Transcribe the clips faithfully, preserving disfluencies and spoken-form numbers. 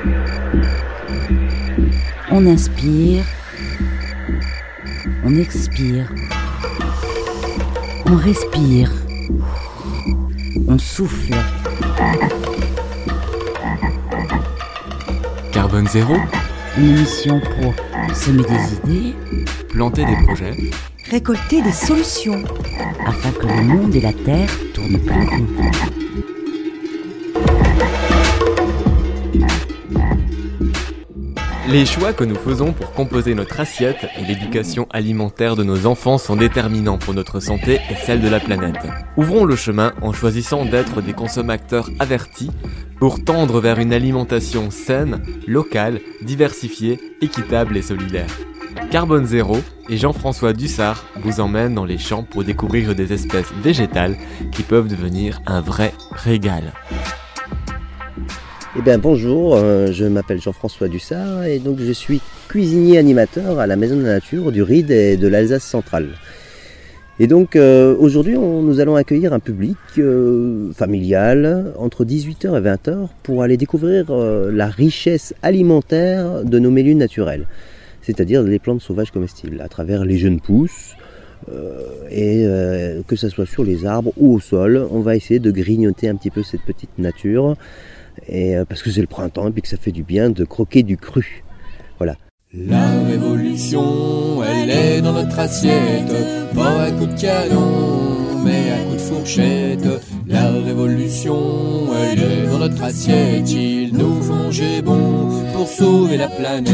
On inspire, on expire, on respire, on souffle. Carbone zéro, Une émission pour semer des idées, planter des projets, récolter des solutions, afin que le monde et la Terre tournent plus rond. Les choix que nous faisons pour composer notre assiette et l'éducation alimentaire de nos enfants sont déterminants pour notre santé et celle de la planète. Ouvrons le chemin en choisissant d'être des consommateurs avertis pour tendre vers une alimentation saine, locale, diversifiée, équitable et solidaire. Carbone Zéro et Jean-François Dussard vous emmènent dans les champs pour découvrir des espèces végétales qui peuvent devenir un vrai régal. Eh bien bonjour, euh, je m'appelle Jean-François Dussard et donc je suis cuisinier animateur à la Maison de la Nature du Ride et de l'Alsace centrale. Et donc euh, aujourd'hui on, nous allons accueillir un public euh, familial entre dix-huit heures et vingt heures pour aller découvrir euh, la richesse alimentaire de nos milieux naturels, c'est-à-dire les plantes sauvages comestibles à travers les jeunes pousses. Euh, et euh, que ce soit sur les arbres ou au sol, on va essayer de grignoter un petit peu cette petite nature. Et euh, parce que c'est le printemps et puis que ça fait du bien de croquer du cru. Voilà. La révolution, elle est dans notre assiette, pas à coup de canon, mais à coup de fourchette. La révolution, elle est dans notre assiette, il nous faut manger bon pour sauver la planète.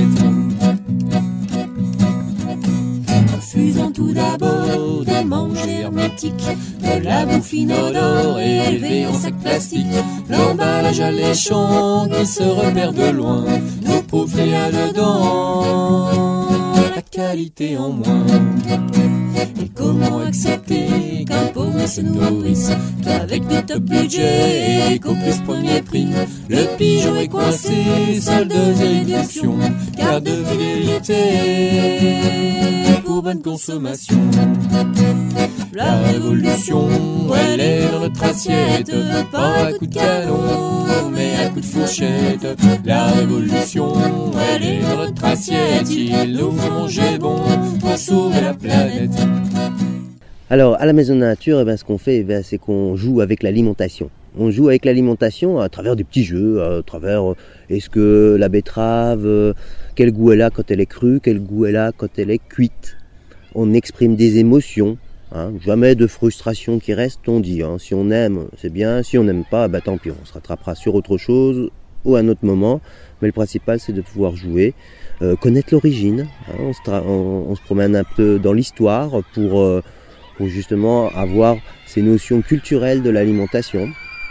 Refusons tout d'abord de manger hermétique, de la bouffe inodore élevée en sac plastique, l'emballage alléchant qui se repère de loin, nos pauvres rien dedans, la qualité en moins. Et comment accepter qu'un pauvre se nourrisse qu'avec des top budgets et qu'au plus premier prix le pigeon est coincé, solde et réduction, carte de fidélité pour bonne consommation. La révolution, elle est dans notre assiette, pas à coup de canon, mais à coup de fourchette. La révolution, elle est dans notre assiette, il nous faut manger bon pour sauver la planète. Alors à la Maison de la Nature, eh bien, ce qu'on fait, eh bien, c'est qu'on joue avec l'alimentation. On joue avec l'alimentation à travers des petits jeux, à travers euh, est-ce que la betterave, euh, quel goût elle a quand elle est crue, quel goût elle a quand elle est cuite. On exprime des émotions, hein, jamais de frustration qui reste, on dit. Hein, si on aime, c'est bien, si on n'aime pas, bah, tant pis, on se rattrapera sur autre chose ou à un autre moment. Mais le principal, c'est de pouvoir jouer, euh, connaître l'origine. Hein, on, se tra- on, on se promène un peu dans l'histoire pour, euh, pour justement avoir ces notions culturelles de l'alimentation.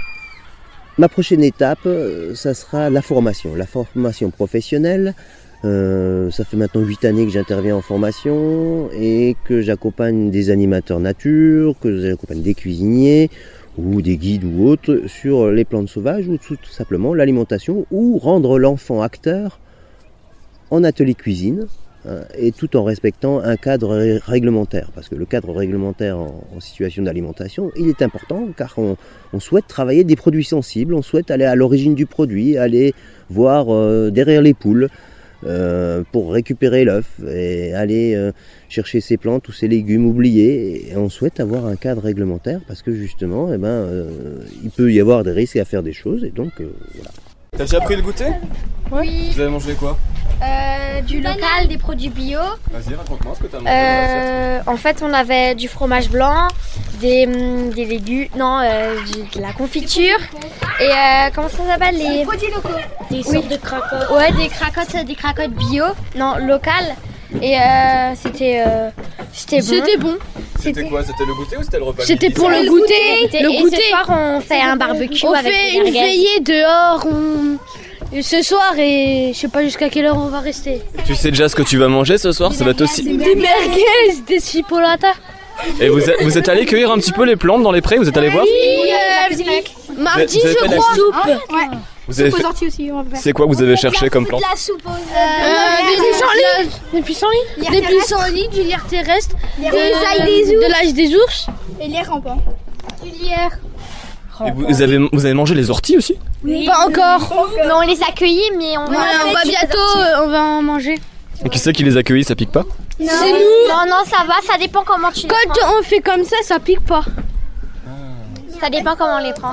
Ma prochaine étape, ça sera la formation, la formation professionnelle. Euh, ça fait maintenant huit années que j'interviens en formation et que j'accompagne des animateurs nature, que j'accompagne des cuisiniers ou des guides ou autres sur les plantes sauvages ou tout, tout simplement l'alimentation ou rendre l'enfant acteur en atelier cuisine. Et tout en respectant un cadre réglementaire, parce que le cadre réglementaire en, en situation d'alimentation, il est important car on, on souhaite travailler des produits sensibles, on souhaite aller à l'origine du produit, aller voir euh, derrière les poules euh, pour récupérer l'œuf et aller euh, chercher ces plantes ou ces légumes oubliés. Et on souhaite avoir un cadre réglementaire parce que justement, eh ben, euh, il peut y avoir des risques à faire des choses et donc euh, voilà. T'as déjà pris le goûter ? Oui. Vous avez mangé quoi ? Euh, du local, des produits bio. Vas-y, raconte-moi ce que t'as mangé Euh, en fait, on avait du fromage blanc, des, des légumes, non, euh, de la confiture et euh, comment ça s'appelle les produits locaux. Des sortes oui. de cracottes. Ouais, des cracottes, des cracottes bio, non locales. Et euh, c'était, euh, c'était bon. C'était bon. C'était quoi ? C'était le goûter ou c'était le repas ? C'était pour le goûter. Le goûter. Et ce soir, on fait un barbecue on avec fait des une veillée dehors. On... Ce soir et je sais pas jusqu'à quelle heure on va rester. Tu sais déjà ce que tu vas manger ce soir ? Ça va être aussi. Des merguez, des chipolatas. Et vous êtes, vous êtes allé cueillir un petit peu les plantes dans les prés ? Vous êtes allé voir ? Oui, euh, mardi je crois. Soupe. Ouais. Vous avez fait... aussi, on va C'est quoi que vous avez cherché comme plante ? La soupe aux... euh, des pissenlits. Des pissenlits. Des pissenlits, du lierre terrestre, de l'ail des ours, de l'ail des ours et lierre rampant. Du lierre Et vous, vous, avez, vous avez mangé les orties aussi? Oui. Pas encore. Mais on les accueillit, mais on, ouais, on va bientôt, euh, on va en manger. Et qui c'est qui les accueille? Ça pique pas? Non. C'est nous. Non, non, ça va, ça dépend comment tu les Quand prends. on fait comme ça, ça pique pas. Ça dépend comment on les prend.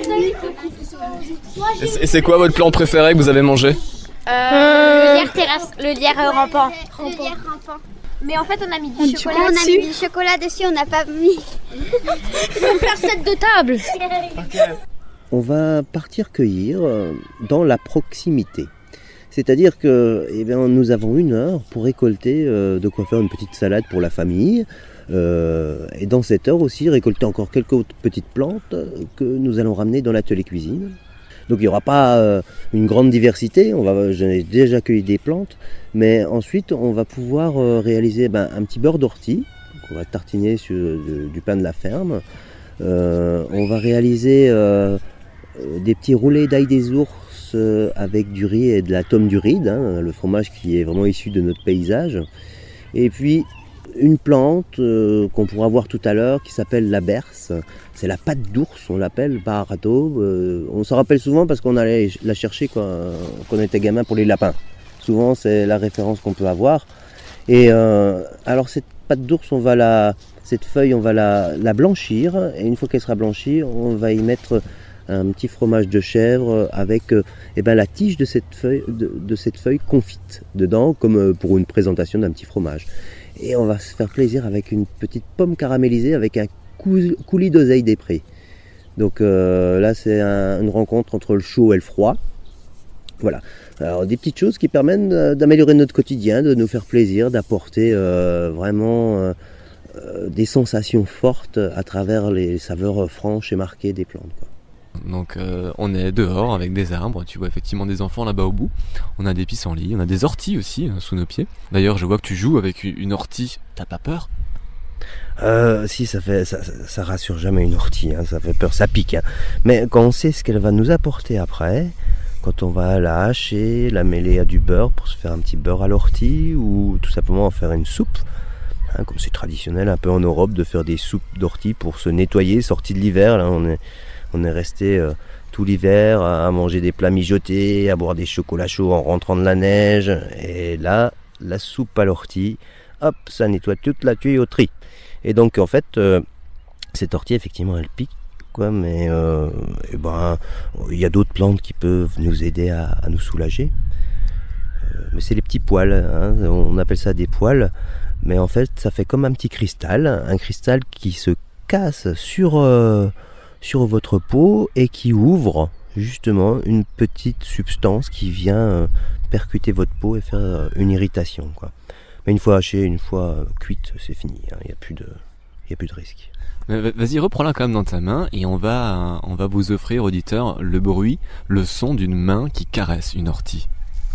Et c'est quoi votre plant préféré que vous avez mangé? euh, euh... Le lierre terrasse, le lierre rampant. Le lierre rampant. Mais en fait, on a mis du chocolat on dessus. a mis du chocolat dessus, on n'a pas mis. On faire cette de table. On va partir cueillir dans la proximité. C'est-à-dire que eh bien, nous avons une heure pour récolter euh, de quoi faire une petite salade pour la famille. Euh, et dans cette heure aussi, récolter encore quelques autres petites plantes que nous allons ramener dans l'atelier cuisine. Donc il n'y aura pas euh, une grande diversité, on va, j'ai déjà cueilli des plantes, mais ensuite on va pouvoir euh, réaliser ben, un petit beurre d'ortie, qu'on va tartiner sur de, du pain de la ferme. Euh, on va réaliser euh, des petits roulés d'ail des ours euh, avec du riz et de la tome du ride, hein, le fromage qui est vraiment issu de notre paysage. Et puis une plante euh, qu'on pourra voir tout à l'heure qui s'appelle la berce. C'est la patte d'ours, on l'appelle par Rato. Euh, on s'en rappelle souvent parce qu'on allait la chercher quand, quand on était gamin pour les lapins. Souvent c'est la référence qu'on peut avoir. Et euh, alors cette patte d'ours, on va la, cette feuille, on va la, la blanchir. Et une fois qu'elle sera blanchie, on va y mettre un petit fromage de chèvre avec euh, eh ben, la tige de cette, feuille, de, de cette feuille confite dedans, comme pour une présentation d'un petit fromage. Et on va se faire plaisir avec une petite pomme caramélisée avec un coulis d'oseille des prés. Donc euh, là c'est un, une rencontre entre le chaud et le froid. Voilà. Alors des petites choses qui permettent d'améliorer notre quotidien, de nous faire plaisir, d'apporter euh, vraiment euh, euh, des sensations fortes à travers les saveurs franches et marquées des plantes, quoi. Donc euh, on est dehors avec des arbres, tu vois effectivement des enfants là-bas au bout. On a des pissenlits, on a des orties aussi hein, sous nos pieds. D'ailleurs je vois que tu joues avec une ortie, t'as pas peur? Euh, si, ça fait, ça, ça, ça rassure jamais une ortie, hein, ça fait peur, ça pique. Hein. Mais quand on sait ce qu'elle va nous apporter après, quand on va la hacher, la mêler à du beurre pour se faire un petit beurre à l'ortie ou tout simplement en faire une soupe, hein, comme c'est traditionnel un peu en Europe de faire des soupes d'ortie pour se nettoyer, sortie de l'hiver, là on est... On est resté euh, tout l'hiver à manger des plats mijotés, à boire des chocolats chauds en rentrant de la neige. Et là, la soupe à l'ortie, hop, ça nettoie toute la tuyauterie. Et donc, en fait, euh, cette ortie, effectivement, elle pique, quoi. Mais euh, et ben, il y a d'autres plantes qui peuvent nous aider à, à nous soulager. Euh, mais c'est les petits poils, hein, on appelle ça des poils. Mais en fait, ça fait comme un petit cristal, un cristal qui se casse sur... Euh, sur votre peau et qui ouvre justement une petite substance qui vient percuter votre peau et faire une irritation, quoi. Mais une fois hachée, une fois cuite, c'est fini, il hein, n'y a plus de, il y a plus de risque. Vas-y, reprends-la quand même dans ta main et on va, on va vous offrir, auditeurs, le bruit, le son d'une main qui caresse une ortie.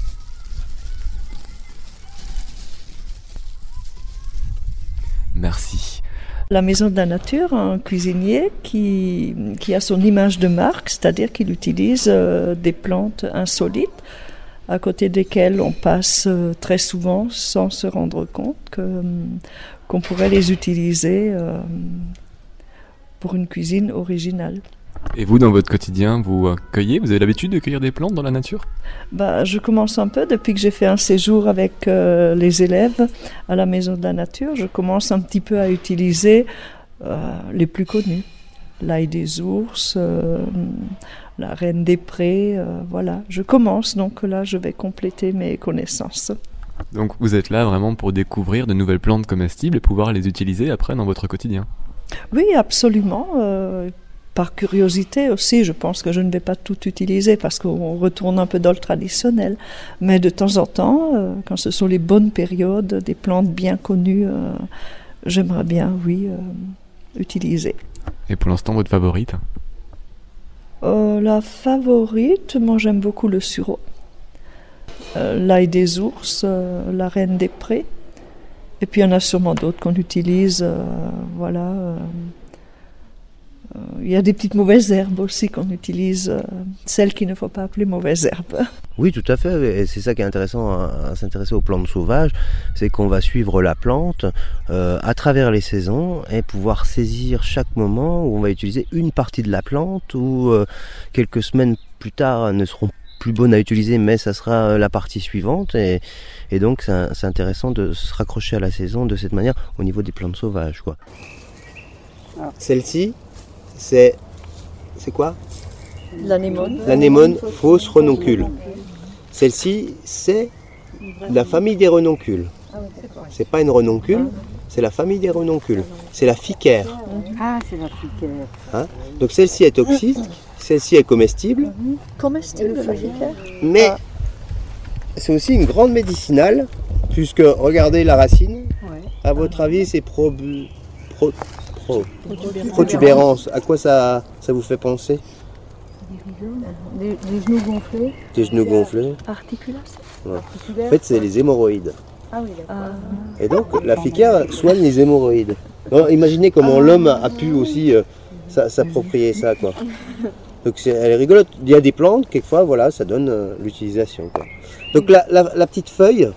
Merci. La Maison de la Nature, un cuisinier qui, qui a son image de marque, c'est-à-dire qu'il utilise euh, des plantes insolites à côté desquelles on passe euh, très souvent sans se rendre compte que, euh, qu'on pourrait les utiliser euh, pour une cuisine originale. Et vous, dans votre quotidien, vous cueillez? Vous avez l'habitude de cueillir des plantes dans la nature? Bah, je commence un peu depuis que j'ai fait un séjour avec euh, les élèves à la Maison de la Nature. Je commence un petit peu à utiliser euh, les plus connus. L'ail des ours, euh, la reine des prés, euh, voilà. Je commence, donc là, je vais compléter mes connaissances. Donc vous êtes là vraiment pour découvrir de nouvelles plantes comestibles et pouvoir les utiliser après dans votre quotidien? Oui, absolument. Euh, Par curiosité aussi, je pense que je ne vais pas tout utiliser parce qu'on retourne un peu dans le traditionnel. Mais de temps en temps, euh, quand ce sont les bonnes périodes, des plantes bien connues, euh, j'aimerais bien, oui, euh, utiliser. Et pour l'instant, votre favorite? euh, La favorite, moi j'aime beaucoup le sureau. Euh, l'ail des ours, euh, la reine des prés. Et puis il y en a sûrement d'autres qu'on utilise, euh, voilà... Euh, il y a des petites mauvaises herbes aussi qu'on utilise, euh, celles qu'il ne faut pas appeler mauvaises herbes. Oui, tout à fait. Et c'est ça qui est intéressant à, à s'intéresser aux plantes sauvages, c'est qu'on va suivre la plante euh, à travers les saisons et pouvoir saisir chaque moment où on va utiliser une partie de la plante ou euh, quelques semaines plus tard ne seront plus bonnes à utiliser, mais ça sera la partie suivante. Et, et donc c'est, c'est intéressant de se raccrocher à la saison de cette manière au niveau des plantes sauvages, quoi. Celle-ci, c'est c'est quoi ? L'anémone. L'anémone fausse renoncule. Celle-ci, c'est la famille des renoncules. C'est pas une renoncule, c'est la famille des renoncules. C'est la ficaire. Ah, c'est la ficaire. Hein ? Donc celle-ci est toxique, celle-ci est comestible. Comestible, la ficaire. Mais c'est aussi une grande médicinale, puisque regardez la racine. À votre avis, c'est pro, pro, pro, protubérance. À quoi ça, ça vous fait penser ? Des, des genoux gonflés. Des genoux gonflés. Articulation. Ouais. En fait, c'est les hémorroïdes. Ah oui, d'accord. Et donc, la ficaire soigne les hémorroïdes. Donc, imaginez comment l'homme a pu aussi euh, s'approprier ça, quoi. Donc, c'est, elle est rigolote. Il y a des plantes, quelquefois, voilà, ça donne euh, l'utilisation, quoi. Donc, la, la, la petite feuille,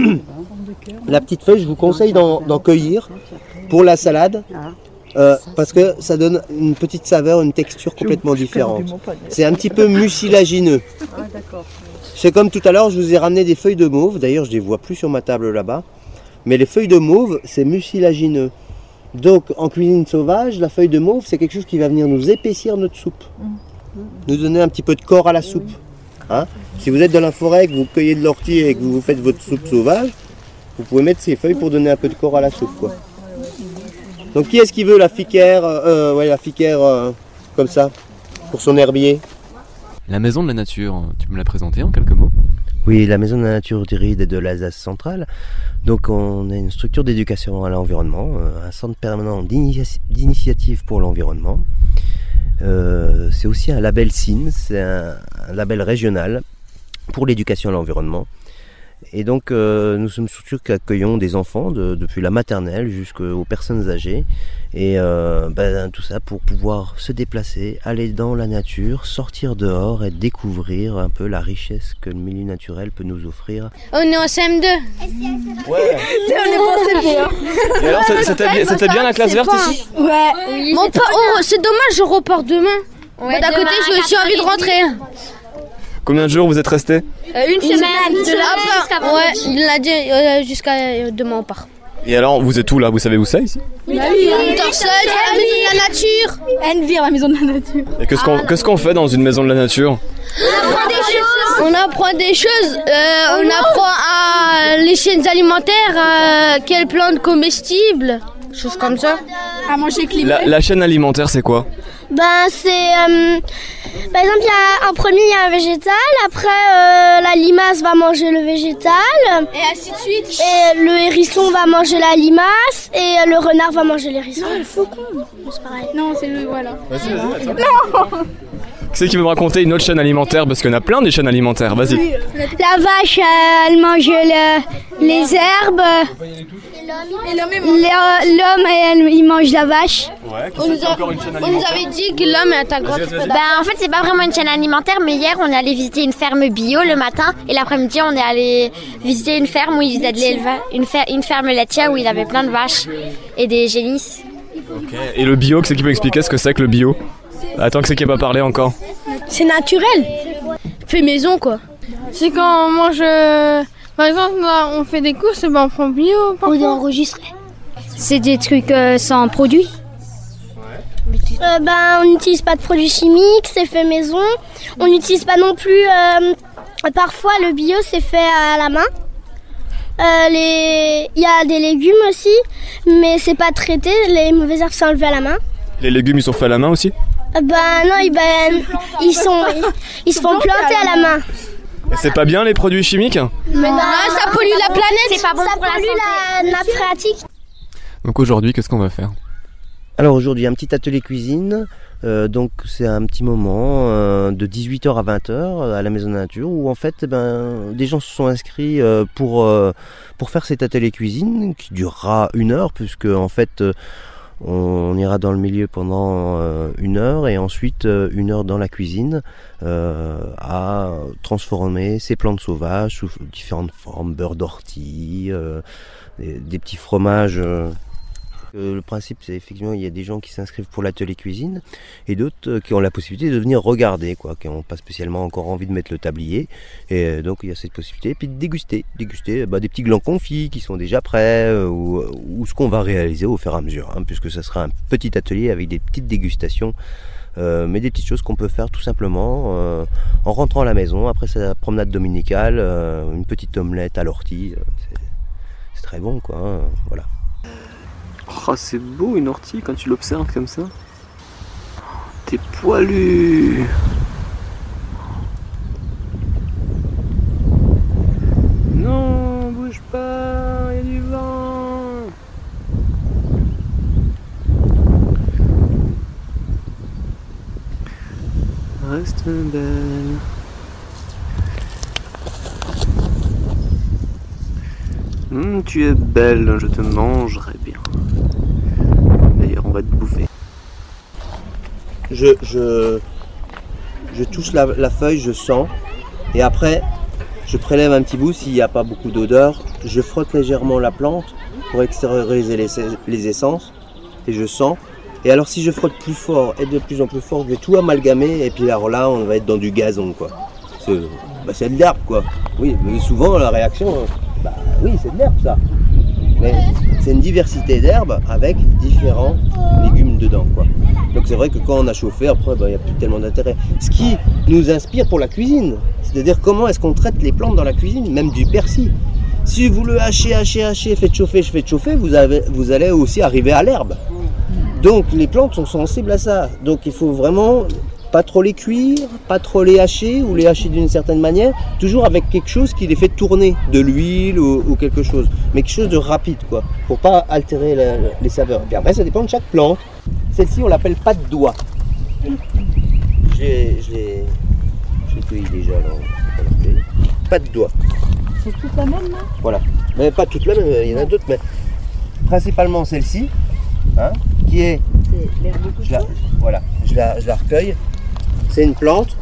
la petite feuille, je vous conseille d'en, d'en cueillir pour la salade. Euh, parce que ça donne une petite saveur, une texture complètement différente. C'est un petit peu mucilagineux. C'est comme tout à l'heure, je vous ai ramené des feuilles de mauve. D'ailleurs, je ne les vois plus sur ma table là-bas. Mais les feuilles de mauve, c'est mucilagineux. Donc, en cuisine sauvage, la feuille de mauve, c'est quelque chose qui va venir nous épaissir notre soupe. Nous donner un petit peu de corps à la soupe. Hein ? Si vous êtes dans la forêt, que vous cueillez de l'ortie et que vous faites votre soupe sauvage, vous pouvez mettre ces feuilles pour donner un peu de corps à la soupe, quoi. Donc qui est-ce qui veut la ficaire, euh, ouais, la ficaire euh, comme ça, pour son herbier ? La maison de la nature, tu peux me la présenter en quelques mots ? Oui, la maison de la nature du Ride et de l'Alsace centrale. Donc on a une structure d'éducation à l'environnement, un centre permanent d'initia- d'initiative pour l'environnement. Euh, c'est aussi un label S I N, c'est un, un label régional pour l'éducation à l'environnement. Et donc euh, nous sommes une structure qui accueillons des enfants de, depuis la maternelle jusqu'aux personnes âgées. Et euh, ben, tout ça pour pouvoir se déplacer, aller dans la nature, sortir dehors et découvrir un peu la richesse que le milieu naturel peut nous offrir. On est en C M deux. Ouais. On est pas en C M deux. Et alors, c'était bien, c'était bien la classe verte ici ? Ouais. Oui, bon, pas, oh, c'est dommage, je repars demain. Ouais, bon, d'un côté, j'ai aussi envie de rentrer. Combien de jours vous êtes restés ? Euh, une, une semaine, de lundi jusqu'à vendredi. Ouais, de lundi euh, jusqu'à euh, demain on part. Et alors, vous êtes où là ? Vous savez où c'est ici ? Oui, oui, oui. Torseul, la maison de la nature. Envire, la maison de la nature. Et qu'est-ce qu'on, qu'est-ce qu'on fait dans une maison de la nature ? On apprend des choses. On apprend des choses. Euh, on apprend à les chaînes alimentaires, à quelles plantes comestibles, choses comme ça. À manger climatique. La, la chaîne alimentaire, c'est quoi ? Ben c'est euh, par exemple il y a un premier il y a un végétal, après euh, la limace va manger le végétal et ainsi de suite. Et le hérisson va manger la limace et le renard va manger l'hérisson. Non, le faucon. C'est pareil. Non, c'est le voilà. Vas-y, vas-y, attends. Non. Qui c'est qui veut me raconter une autre chaîne alimentaire, parce qu'il y en a plein des chaînes alimentaires. Vas-y. Oui. La vache elle mange le, les herbes. Et l'homme, l'homme elle, il mange la vache. Ouais, on, nous a, on nous avait dit que l'homme est un grand. Ben, en fait, c'est pas vraiment une chaîne alimentaire, mais hier, on est allé visiter une ferme bio le matin et l'après-midi, on est allé visiter une ferme où ils faisaient de l'élevage, une, fer, une ferme laitière où il y avait plein de vaches et des génisses. Ok. Et le bio, c'est qui peut expliquer ce que c'est que le bio ? Attends, que c'est qui n'a pas parlé encore ? C'est naturel. Fait maison, quoi. C'est quand on mange. Euh, par exemple, là, on fait des courses, ben on prend bio. On est enregistré. C'est des trucs euh, sans produits. Euh, ben, on n'utilise pas de produits chimiques, c'est fait maison. On n'utilise pas non plus. Euh, parfois, le bio, c'est fait à la main. Euh, les... Il y a des légumes aussi, mais c'est pas traité. Les mauvaises herbes sont enlevées à la main. Les légumes, ils sont faits à la main aussi ? Euh, ben non, ils, ben, ils, sont, ils, ils se font planter à la main. Et c'est pas bien les produits chimiques ? Mais non, non, ça pollue la planète. C'est pas bon ça pour pollue la, la nappe phréatique. Donc aujourd'hui, qu'est-ce qu'on va faire ? Alors aujourd'hui, un petit atelier cuisine. Euh, donc c'est un petit moment euh, de dix-huit heures à vingt heures à la Maison de la Nature où en fait ben, des gens se sont inscrits euh, pour, euh, pour faire cet atelier cuisine qui durera une heure puisque en fait euh, On ira dans le milieu pendant euh, une heure et ensuite euh, une heure dans la cuisine euh, à transformer ces plantes sauvages sous différentes formes, beurre d'ortie, euh, des, des petits fromages. Euh. Euh, le principe, c'est effectivement, il y a des gens qui s'inscrivent pour l'atelier cuisine et d'autres euh, qui ont la possibilité de venir regarder, quoi, qui n'ont pas spécialement encore envie de mettre le tablier. Et euh, donc, il y a cette possibilité. Et puis de déguster, déguster bah, des petits glands confits qui sont déjà prêts euh, ou, ou ce qu'on va réaliser au fur et à mesure, hein, puisque ça sera un petit atelier avec des petites dégustations, euh, mais des petites choses qu'on peut faire tout simplement euh, en rentrant à la maison après sa promenade dominicale, euh, une petite omelette à l'ortie. Euh, c'est, c'est très bon, quoi. Hein, voilà. Oh, c'est beau une ortie quand tu l'observes comme ça. T'es poilu. Non, bouge pas, il y a du vent. Reste belle. Mmh, tu es belle, je te mangerai bien. D'ailleurs, on va te bouffer. Je, je, je touche la, la feuille, je sens, et après, je prélève un petit bout s'il n'y a pas beaucoup d'odeur. Je frotte légèrement la plante pour extérioriser les, les essences, et je sens. Et alors, si je frotte plus fort et de plus en plus fort, je vais tout amalgamer, et puis alors là, on va être dans du gazon, quoi. C'est, bah, c'est de l'herbe, quoi. Oui, mais souvent, la réaction, bah oui, c'est de l'herbe, ça. Mais c'est une diversité d'herbes avec différents légumes dedans, quoi. Donc c'est vrai que quand on a chauffé, après, il n'y a plus tellement d'intérêt. Ce qui nous inspire pour la cuisine, c'est-à-dire comment est-ce qu'on traite les plantes dans la cuisine, même du persil. Si vous le hachez, hachez, hachez, faites chauffer, faites chauffer, vous, avez, vous allez aussi arriver à l'herbe. Donc les plantes sont sensibles à ça. Donc il faut vraiment pas trop les cuire, pas trop les hacher ou les hacher d'une certaine manière, toujours avec quelque chose qui les fait tourner, de l'huile ou, ou quelque chose, mais quelque chose de rapide, quoi, pour pas altérer la, les saveurs. Puis après ça dépend de chaque plante. Celle-ci on l'appelle pas de doigt. Je l'ai cueilli déjà là. Pas de doigt. C'est toute la même là? Voilà. Mais pas toute la même, il y en a d'autres, mais principalement celle-ci, hein, qui est. C'est l'herbe de je la, Voilà, je la, je la recueille. C'est une plante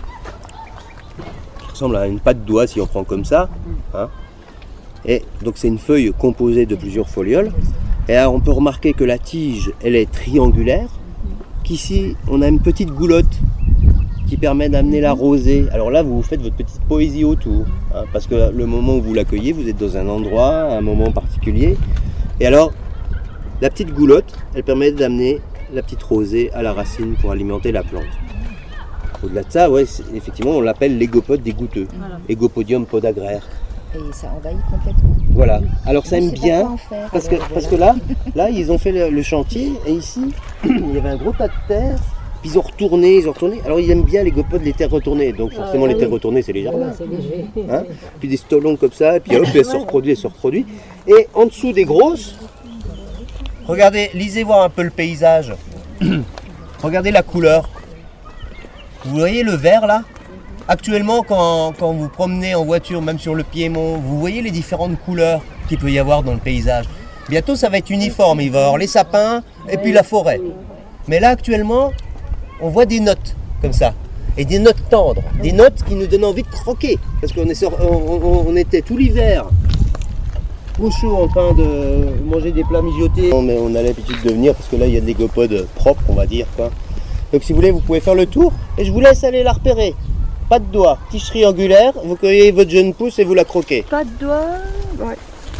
qui ressemble à une patte de doigt si on prend comme ça. Hein. Et donc c'est une feuille composée de plusieurs folioles. Et alors on peut remarquer que la tige, elle est triangulaire. Qu'ici, on a une petite goulotte qui permet d'amener la rosée. Alors là, vous faites votre petite poésie autour. Hein, parce que le moment où vous l'accueillez, vous êtes dans un endroit, un moment particulier. Et alors, la petite goulotte, elle permet d'amener la petite rosée à la racine pour alimenter la plante. Au-delà de ça, ouais, effectivement, on l'appelle l'égopode des goutteux. Voilà. Égopodium podagraire. Et ça envahit complètement. Voilà. Alors ça aime bien, faire, parce que, parce que là, là, ils ont fait le, le chantier, et ici, il y avait un gros tas de terre, puis ils ont retourné, ils ont retourné. Alors ils aiment bien les gopodes, les terres retournées, donc forcément ah, les terres oui. retournées, c'est les jardins. Ouais, c'est léger. Hein, puis des stolons comme ça, et puis hop, elles se reproduisent, elles se reproduisent. Et en dessous des grosses, regardez, lisez voir un peu le paysage. Regardez la couleur. Vous voyez le vert là? Actuellement, quand, quand vous promenez en voiture, même sur le Piémont, vous voyez les différentes couleurs qu'il peut y avoir dans le paysage. Bientôt, ça va être uniforme. Il va y avoir les sapins et puis la forêt. Mais là, actuellement, on voit des notes comme ça. Et des notes tendres. Des notes qui nous donnent envie de croquer. Parce qu'on est sur, on, on, on était tout l'hiver au chaud en train de manger des plats mijotés. Mais on a l'habitude de venir parce que là, il y a des gopodes propres, on va dire, quoi. Donc si vous voulez, vous pouvez faire le tour et je vous laisse aller la repérer. Pas de doigt, tige triangulaire, vous cueillez votre jeune pousse et vous la croquez. Pas de doigt, ouais.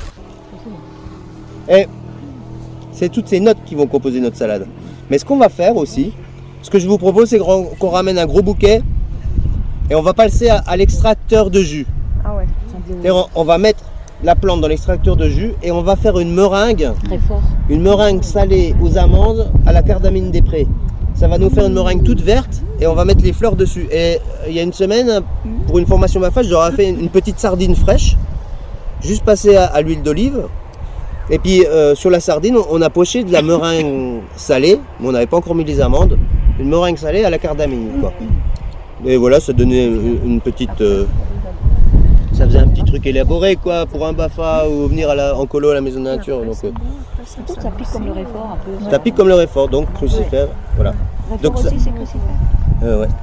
Et c'est toutes ces notes qui vont composer notre salade. Mais ce qu'on va faire aussi, ce que je vous propose, c'est qu'on ramène un gros bouquet et on va passer à, à l'extracteur de jus. Ah ouais. Et on, on va mettre la plante dans l'extracteur de jus et on va faire une meringue. Très fort. Une meringue salée aux amandes à la cardamine des prés. Ça va nous faire une meringue toute verte et on va mettre les fleurs dessus. Et il y a une semaine, pour une formation M A F A, j'aurais fait une petite sardine fraîche, juste passée à, à l'huile d'olive. Et puis euh, sur la sardine, on a poché de la meringue salée, mais on n'avait pas encore mis les amandes. Une meringue salée à la cardamine, quoi. Et voilà, ça donnait une, une petite... Euh, ça faisait un petit truc élaboré, quoi, pour un B A F A ou venir à la, en colo à la maison de nature. Donc, euh, Ça pique comme le réfort un peu. Ça pique comme le réfort, donc crucifère, voilà. Réfort Donc aussi ça- c'est crucifère. Euh, ouais.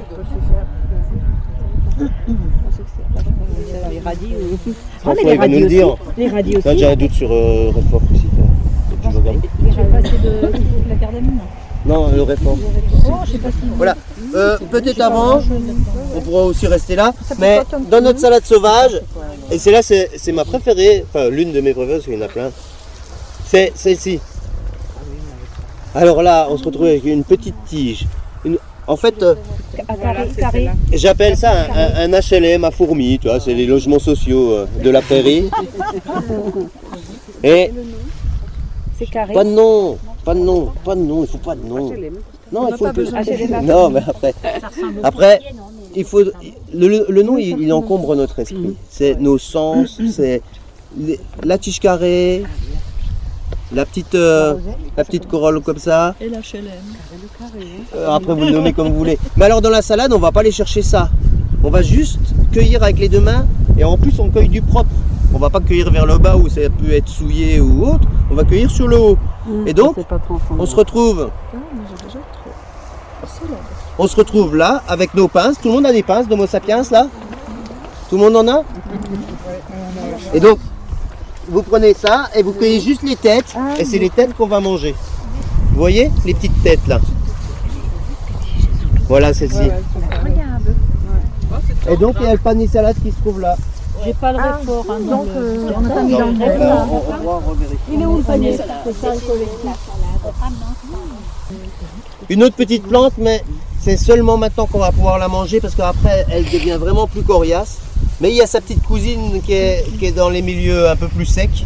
Les radis. ou- François, mais les il va nous radis le dire. aussi. Les radis Toi, aussi. j'ai un doute sur euh, réfort crucifère. Tu veux regarder? Je vais passer de la cardamome. Non, le réfort. Oh, je sais pas si. Voilà. Euh, peut-être avant, on pourra aussi rester là, mais dans notre salade sauvage, et c'est là, c'est c'est ma préférée, enfin l'une de mes préférées, parce qu'il y en a plein, c'est celle-ci. Alors là, on se retrouve avec une petite tige. Une- en fait, euh, Carré, carré. j'appelle ça un, un- un H L M à fourmis, tu vois, c'est les logements sociaux euh, de la prairie. Et C'est carré. pas de nom, pas de nom, pas de nom, il faut pas de nom. Non, il faut pas besoin de- Non, mais après, après, il faut le, le nom, il, il encombre notre esprit. C'est nos sens, c'est les- la tige carrée, la petite, euh, la petite corolle comme ça. Et l'H L M. Euh, après, vous le nommez comme vous voulez. Mais alors, dans la salade, on va pas aller chercher ça. On va juste cueillir avec les deux mains, et en plus, on cueille du propre. On va pas cueillir vers le bas où ça peut être souillé ou autre. On va cueillir sur le haut. Et donc, on se retrouve. On se retrouve là avec nos pinces. Tout le monde a des pinces d'Homo sapiens là? Tout le monde en a? Et donc, vous prenez ça et vous cueillez juste les têtes. Et c'est les têtes qu'on va manger. Vous voyez les petites têtes là? Voilà celle-ci. Et donc il y a le panier salade qui se trouve là. J'ai pas le réfort. Hein, donc, euh, on a pas mis Non, dans le on, réfort. on- on pourra revérifier. Il est où le panier salade? Une autre petite plante, mais c'est seulement maintenant qu'on va pouvoir la manger parce qu'après elle devient vraiment plus coriace. Mais il y a sa petite cousine qui est, qui est dans les milieux un peu plus secs.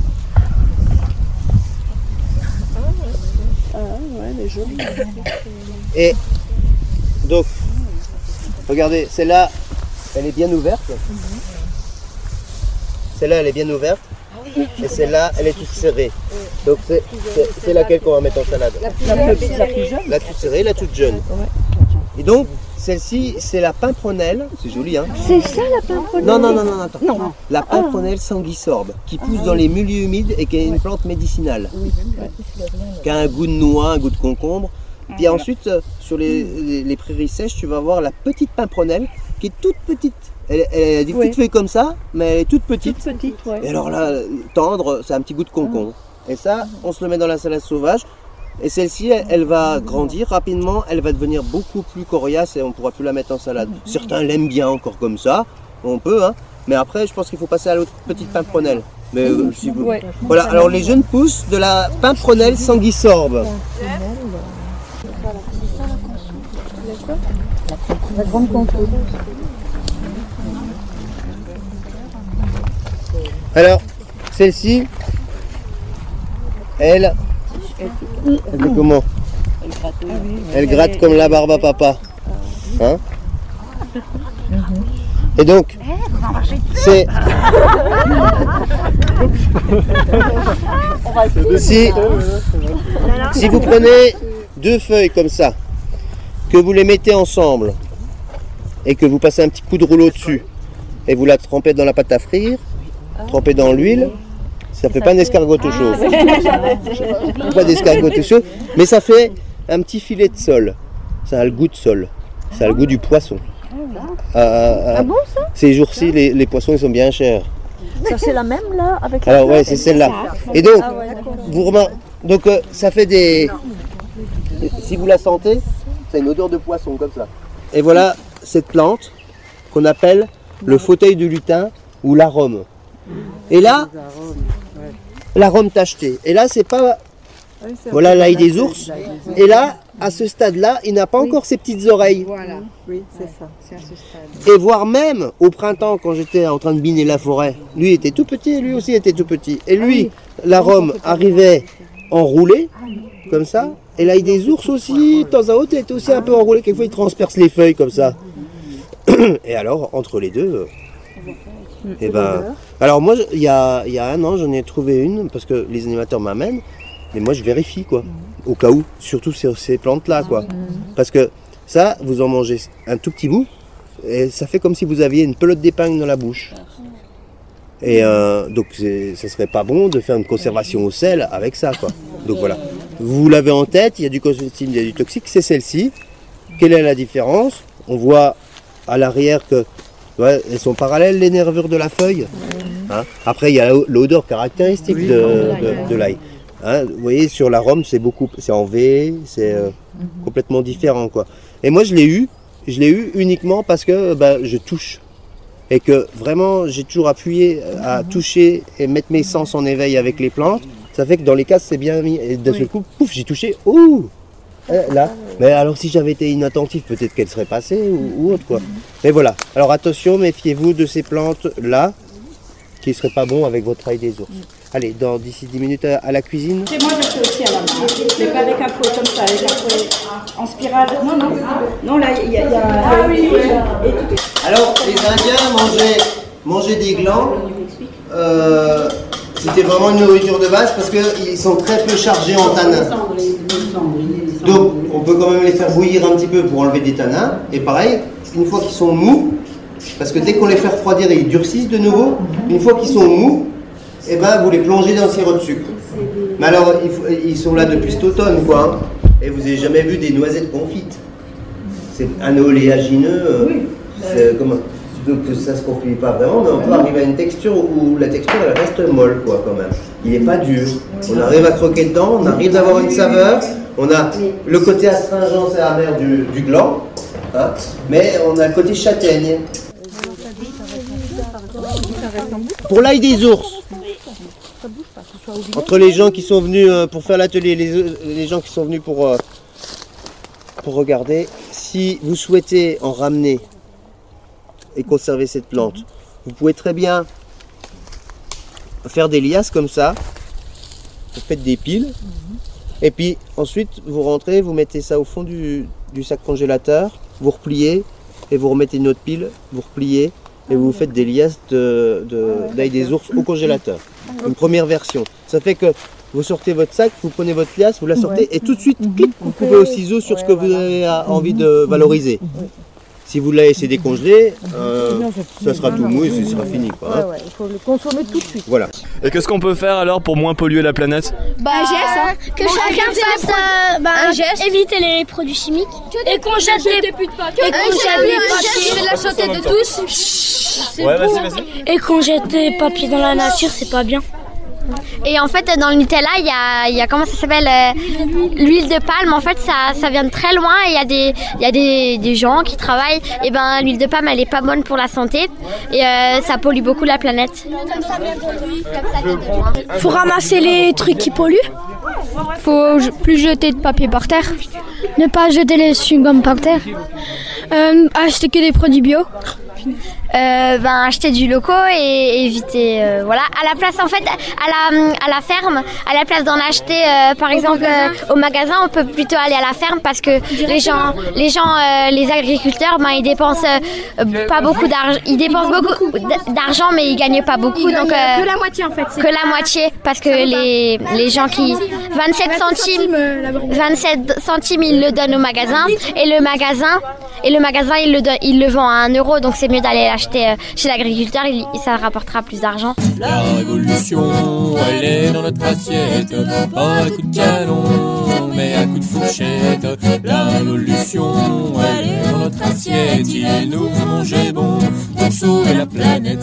Ah ouais, elle est jolie. Et donc, regardez, celle-là, elle est bien ouverte. Celle-là, elle est bien ouverte. Et celle-là, elle est toute serrée. Donc c'est c'est- c'est laquelle qu'on va mettre en salade? La plus, la plus, la plus jeune. La toute serrée, la toute jeune. Et donc, celle-ci, c'est la pimpronelle. C'est joli, hein? C'est ça la pimpronelle? Non, non, non, non, attends. Non. La pimpronelle sanguisorbe, qui pousse dans les milieux humides et qui est une plante médicinale. Qui a un goût de noix, un goût de concombre. Puis ensuite, euh, sur les, les- les prairies sèches, tu vas voir la petite pimpronelle, qui est toute petite. Elle, elle a des Oui. petites feuilles comme ça, mais elle est toute petite. Toute petite, ouais. Et alors là, tendre, c'est un petit goût de concombre. Et ça, on se le met dans la salade sauvage. Et celle-ci, elle, elle va grandir rapidement, elle va devenir beaucoup plus coriace et on ne pourra plus la mettre en salade. Certains l'aiment bien encore comme ça, on peut, hein. Mais après, je pense qu'il faut passer à l'autre petite pimpronelle. Mais euh, si vous... Ouais. Voilà, alors les jeunes pousses de la pimpronelle sanguisorbe. La grande concours. Alors, celle-ci, elle, elle fait comment? Elle gratte comme la barbe à papa. Hein? Et donc, c'est... Si, si vous prenez deux feuilles comme ça, que vous les mettez ensemble, et que vous passez un petit coup de rouleau dessus, et vous la trempez dans la pâte à frire, trempée dans l'huile, ça fait pas un escargot au chaud. Pas d'escargot au chaud, mais ça fait un petit filet de sole. Ça a le goût de sole. Ça a le goût du poisson. Ah bon ça? Ces jours-ci, les, les poissons ils sont bien chers. Ça c'est la même là avec Alors ouais, c'est celle-là. Et donc, vous remarquez, donc euh, ça fait des. Si vous la sentez, c'est une odeur de poisson comme ça. Et voilà cette plante qu'on appelle le fauteuil du lutin ou l'arôme. Et là, l'arôme tacheté. Et là, c'est pas. Voilà l'ail des ours. Et là, à ce stade-là, il n'a pas encore ses petites oreilles. Voilà, oui, c'est ça, c'est à ce stade. Et voire même au printemps, quand j'étais en train de biner la forêt, lui était tout petit, lui aussi était tout petit. Et lui, l'arôme arrivait enroulé, comme ça. Et l'ail des ours aussi, de temps à autre, était aussi un peu enroulé. Quelquefois, il transperce les feuilles comme ça. Et alors, entre les deux, et ben, alors moi, il y a, il y a un an, j'en ai trouvé une, parce que les animateurs m'amènent, mais moi, je vérifie, quoi, au cas où, surtout sur ces plantes-là, quoi. Parce que ça, vous en mangez un tout petit bout, et ça fait comme si vous aviez une pelote d'épingle dans la bouche. Et euh, donc c'est, ça serait pas bon de faire une conservation au sel avec ça, quoi. Donc voilà. Vous l'avez en tête, il y a du comestible, il y a du toxique, c'est celle-ci. Quelle est la différence? On voit à l'arrière que ouais, elles sont parallèles les nervures de la feuille. Hein. Après il y a l'odeur caractéristique oui, de, de, de l'ail. Hein. Vous voyez sur l'arôme c'est beaucoup, c'est en V, c'est euh, mm-hmm. complètement différent, quoi. Et moi je l'ai eu, je l'ai eu uniquement parce que bah, je touche. Et que vraiment j'ai toujours appuyé à toucher et mettre mes sens en éveil avec les plantes. Ça fait que dans les cases c'est bien mis. Et d'un seul coup, pouf, j'ai touché. Ouh, là. Mais alors si j'avais été inattentif, peut-être qu'elle serait passée ou, ou autre, quoi. Mais voilà. Alors attention, méfiez-vous de ces plantes là, qui ne seraient pas bons avec votre ail des ours. Allez, dans d'ici dix minutes à, à la cuisine. Chez moi, je fais aussi à la main, mais pas avec un fouet comme ça, avec un fouet en spirale. Non, non, non, là, il y a... Y a ah oui, oui, et tout est... Alors, les Indiens mangeaient, mangeaient des glands. Euh, c'était vraiment une nourriture de base parce qu'ils sont très peu chargés en tanins. Donc, on peut quand même les faire bouillir un petit peu pour enlever des tanins. Et pareil, une fois qu'ils sont mous, parce que dès qu'on les fait refroidir, ils durcissent de nouveau. Une fois qu'ils sont mous, eh ben, vous les plongez dans le sirop de sucre. Mais alors, il faut, ils sont là depuis cet automne, quoi. Hein, et vous n'avez jamais vu des noisettes confites. C'est un oléagineux. Euh, oui. C'est comme, donc ça se confie pas vraiment, mais on peut arriver à une texture où la texture elle reste molle, quoi, quand même. Il n'est pas dur. On arrive à croquer dedans, on arrive à avoir une saveur. On a le côté astringent et amer du, du gland, hein, mais on a le côté châtaigne. Pour l'ail des ours, entre les gens qui sont venus euh, pour faire l'atelier, les, les gens qui sont venus pour, euh, pour regarder, si vous souhaitez en ramener et conserver cette plante, vous pouvez très bien faire des liasses comme ça, vous faites des piles, et puis ensuite vous rentrez, vous mettez ça au fond du, du sac congélateur, vous repliez, et vous remettez une autre pile, vous repliez, et vous faites des liasses de, de, d'ail des ours au congélateur. Une première version. Ça fait que vous sortez votre sac, vous prenez votre liasse, vous la sortez et tout de suite, clic, vous coupez au ciseau sur ce que vous avez envie de valoriser. Si vous la laissez décongeler, euh, ça sera tout mou et ce sera fini, quoi, hein. Il faut le consommer tout de suite. Voilà. Et qu'est-ce qu'on peut faire alors pour moins polluer la planète? Bah, un geste, hein. Que bon, chacun fasse euh, bah, un geste. Éviter les produits chimiques. Et qu'on jette des plus de papier. Et qu'on jette des papiers. C'est la santé de tous. Ouais, vas-y, vas-y. Et qu'on jette des papiers dans la nature, c'est pas bien. Et en fait, dans le Nutella, il y a, il y a comment ça s'appelle, euh, l'huile de palme. En fait, ça, ça vient de très loin. Il y a des, il y a des, des gens qui travaillent. Et ben, l'huile de palme, elle est pas bonne pour la santé et euh, ça pollue beaucoup la planète. Faut ramasser les trucs qui polluent. Faut plus jeter de papier par terre. Ne pas jeter les chewing-gums par terre. Euh, acheter que des produits bio. Euh, ben acheter du loco et éviter euh, voilà à la place en fait à la à la ferme à la place d'en acheter euh, par exemple euh, au magasin on peut plutôt aller à la ferme parce que les gens les gens euh, les agriculteurs ben ils dépensent euh, pas beaucoup d'argent ils dépensent beaucoup d'argent mais ils gagnent pas beaucoup donc euh, que la moitié en fait que la moitié parce que les les gens qui vingt-sept centimes vingt-sept centimes ils le donnent au magasin et le magasin et le magasin il le donne, il le vend à un euro donc c'est mieux d'aller l'acheter chez l'agriculteur, il, ça rapportera plus d'argent. La révolution, elle est dans notre assiette, pas à coup de canon, mais à coup de fourchette. La révolution, elle est dans notre assiette, il nous faut manger bon pour sauver la planète.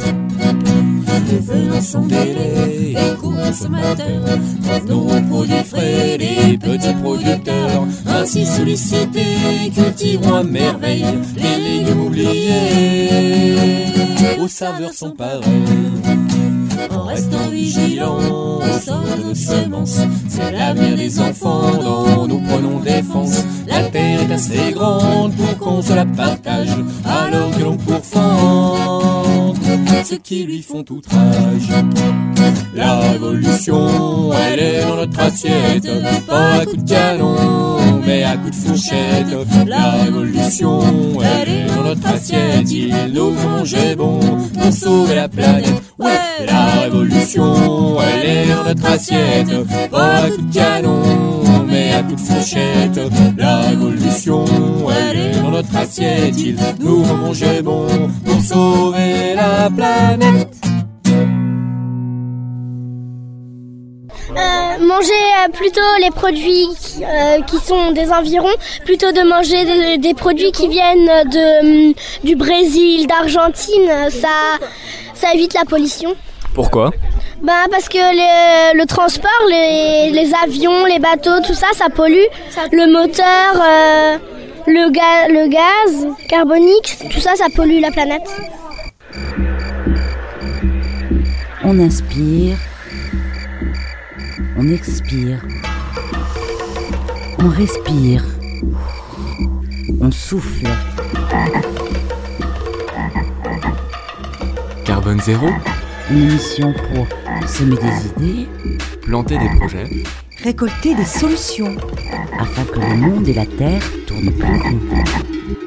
Devenons sans délai, éco-consommateurs, revenons aux produits frais, les petits producteurs, ainsi sollicités, cultivons à merveille les légumes oubliés, aux saveurs sont pareilles. En restant vigilants au sort de nos semences, c'est l'avenir des enfants dont nous prenons défense. La terre est assez grande pour qu'on se la partage, alors que l'on pourfend ceux qui lui font outrage. La révolution, elle est dans notre assiette, pas à coup de canon, mais à coup de fourchette. La révolution, elle est dans notre assiette, il nous faut manger bon pour sauver la planète. Ouais, la révolution, elle est dans notre assiette, pas à coup de canon, mais à coup de fourchette. La révolution, elle est dans notre assiette, il nous faut manger bon pour sauver la planète. manger euh, plutôt les produits euh, qui sont des environs, plutôt de manger des, des produits qui viennent de, euh, du Brésil, d'Argentine. Ça, ça évite la pollution. Pourquoi ? Ben parce que le, le transport, les, les avions, les bateaux, tout ça, ça pollue. Le moteur, euh, le, ga, le gaz carbonique, tout ça, ça pollue la planète. On inspire, on expire, on respire, on souffle. Carbone zéro ? Une émission pour semer des idées, planter des projets, récolter des solutions, afin que le monde et la terre tournent plus rond.